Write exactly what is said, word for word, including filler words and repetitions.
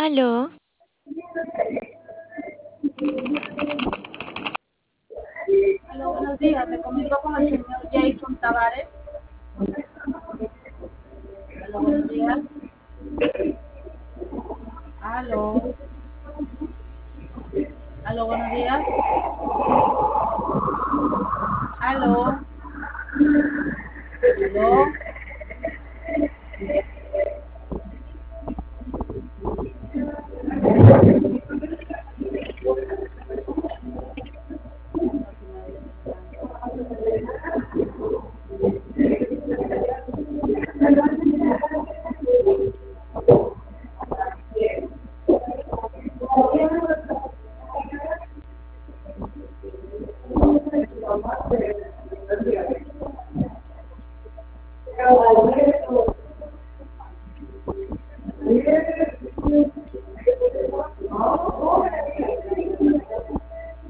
Aló, Aló, buenos días. Me comunico con el señor Jason Tavares. Aló, buenos días. Aló. Aló, buenos días.